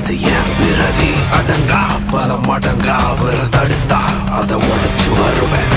அது என் பிறவி. அடங்கா பல மடங்கா அவரை தடுத்தா அதை உடைச்சு வருவேன்.